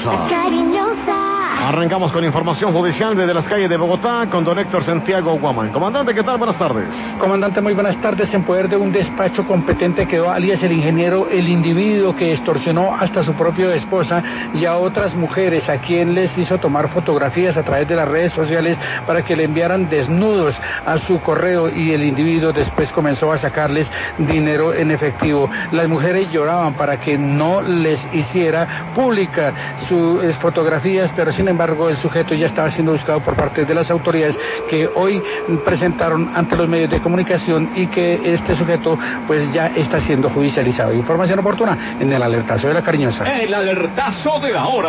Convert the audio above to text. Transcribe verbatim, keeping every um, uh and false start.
La Cariñosa. Arrancamos con información judicial desde las calles de Bogotá con don Héctor Santiago Guamán. Comandante, ¿qué tal? Buenas tardes. Comandante, muy buenas tardes. En poder de un despacho competente quedó alias el ingeniero, el individuo que extorsionó hasta su propia esposa y a otras mujeres, a quien les hizo tomar fotografías a través de las redes sociales para que le enviaran desnudos a su correo, y el individuo después comenzó a sacarles dinero en efectivo. Las mujeres lloraban para que no les hiciera públicas sus eh, fotografías, pero sin embargo el sujeto ya estaba siendo buscado por parte de las autoridades, que hoy presentaron ante los medios de comunicación, y que este sujeto pues ya está siendo judicializado. Información oportuna en el alertazo de La Cariñosa. El alertazo de la hora.